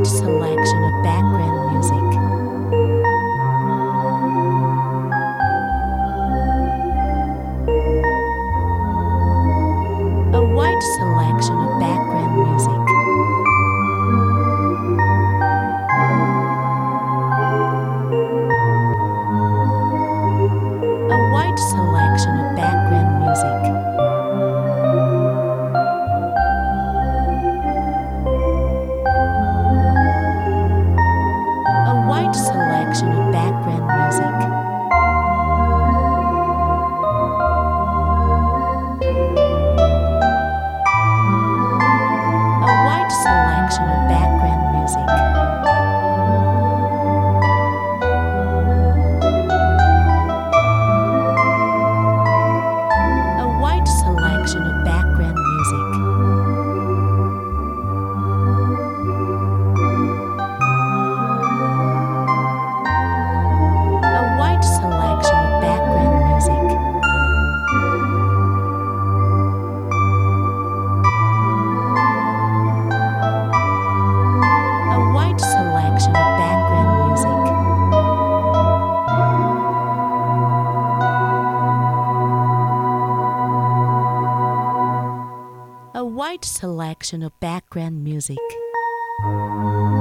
wide selection of background music. A wide selection of background music. A wide selection of background music. A wide selection of background music. A wide selection of background music. A wide selection of background music. A wide selection of background music. A wide selection of background music. A wide selection of background music.